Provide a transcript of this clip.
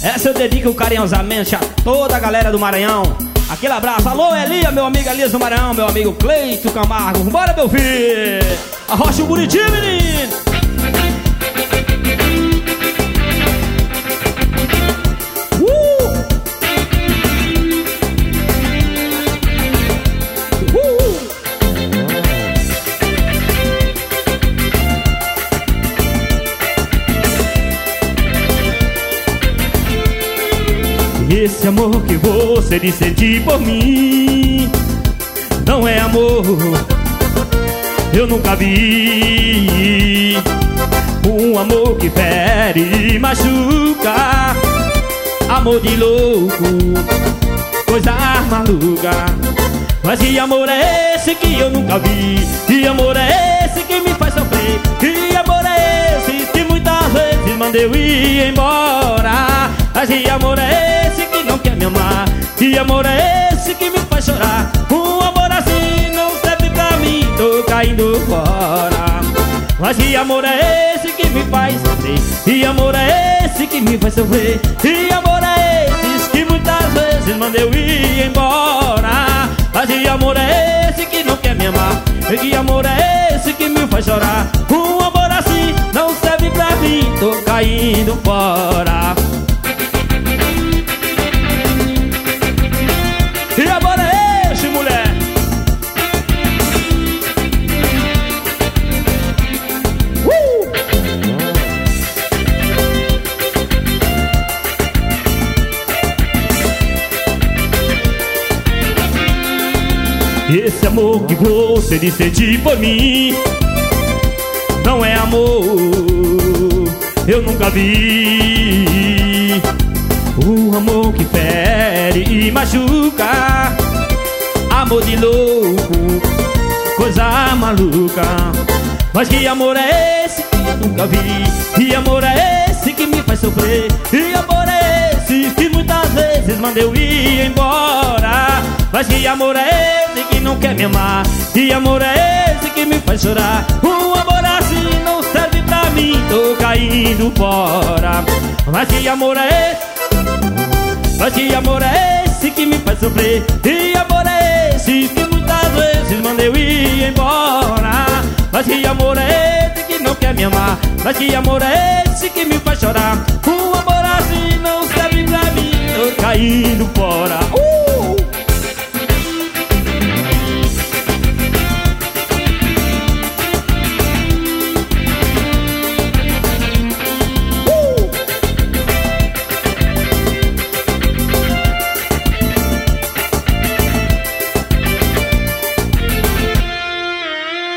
Essa eu dedico carinhosamente a toda a galera do Maranhão. Aquele abraço, alô Elia, meu amigo Elias do Maranhão, meu amigo Cleito Camargo. Bora, meu filho, arrocha o Buriti, menino. Esse amor que você diz sentir por mim não é amor, eu nunca vi. Um amor que fere e machuca, amor de louco, coisa maluca. Mas que amor é esse que eu nunca vi? Que amor é esse que me faz sofrer? Que amor é esse que muitas vezes manda eu ir embora? Mas que amor é esse que não quer me amar? Que amor é esse que me faz chorar? Um amor assim não serve pra mim, tô caindo fora. Mas que amor é esse que me faz sofrer? Que amor é esse que me faz sofrer? Que amor é esse que muitas vezes manda eu ir embora? Mas que amor é esse que não quer me amar? Que amor é esse que me faz chorar? Um amor assim não serve pra mim, tô caindo fora. Que amor é esse, mulher? Esse amor que você diz sentir por mim não é amor, eu nunca vi. Um amor que fere e machuca, amor de louco, coisa maluca. Mas que amor é esse que eu nunca vi? Que amor é esse que me faz sofrer? Que amor é esse que muitas vezes manda eu ir embora? Mas que amor é esse que não quer me amar? Que amor é esse que me faz chorar? Um amor assim não serve pra mim, tô caindo fora. Mas que amor é esse? Mas que amor é esse que me faz sofrer? Que amor é esse que muitas vezes manda eu ir embora? Mas que amor é esse que não quer me amar? Mas que amor é esse que me faz chorar? Um amor assim não serve pra mim, tô caindo fora.